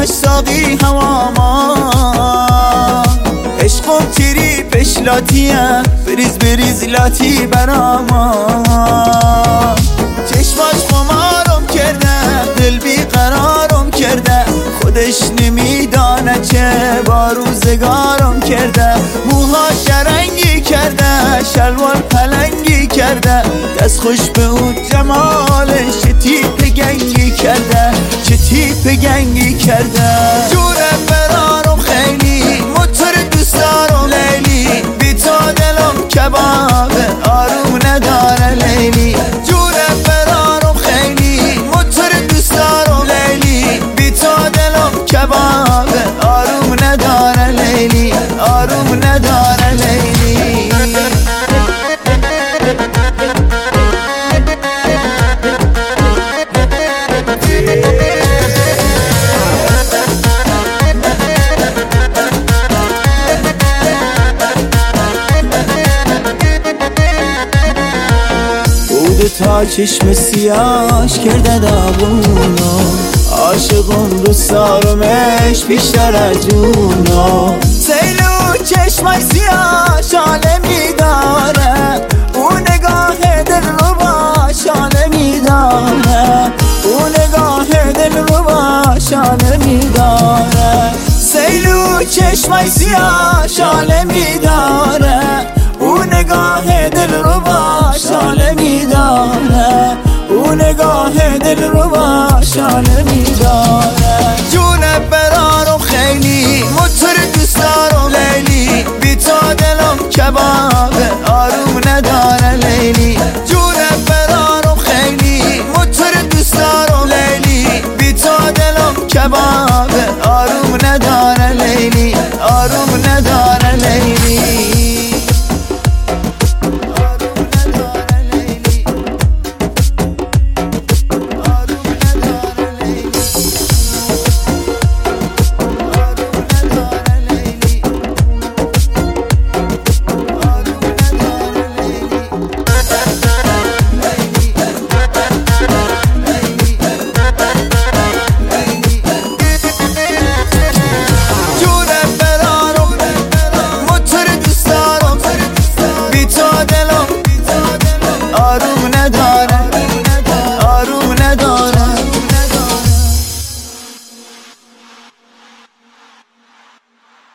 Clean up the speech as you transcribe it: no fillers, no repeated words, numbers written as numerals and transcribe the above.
باش ساقی هواما عشقم تیری پشلاتیه بریز لاتی براما چشماش خمارم کرده دل بیقرارم کرده خودش نمیدانه چه با روزگارم کرده موها شرنگی کرده شلوار پلنگی کرده دست خوش به اون جمالش چه تیپ گنگی کرده چه تیپ گنگی کرده جونم برارم خیلی موتور دوست دارم لیلی بی تو دلم کبابه آروم نداره لیلی جونم برارم خیلی موتور دوست دارم لیلی بی تو دلم کبابه آروم نداره لیلی آروم نداره لیلی تا چشم سیاش کرده داغونو عاشقم دوست دارمش بیشتر از جونو سیلو چشمش سیاش عالمی داره اون نگاه دل رو باش عالمی داره اون نگاه دل رو باش عالمی داره سیلو چشمش سیاش عالمی داره اون نگاه دل رو باش عالمی داره اون نگاه دل رو باش عالمی داره جونم برارم خیلی موتور دوست دارم لیلی بی تو دلم کبابه آروم نداره لیلی جونم برارم خیلی موتور دوست دارم لیلی بی تو دلم کبابه آروم نداره لیلی آروم نداره لیلی آروم نداره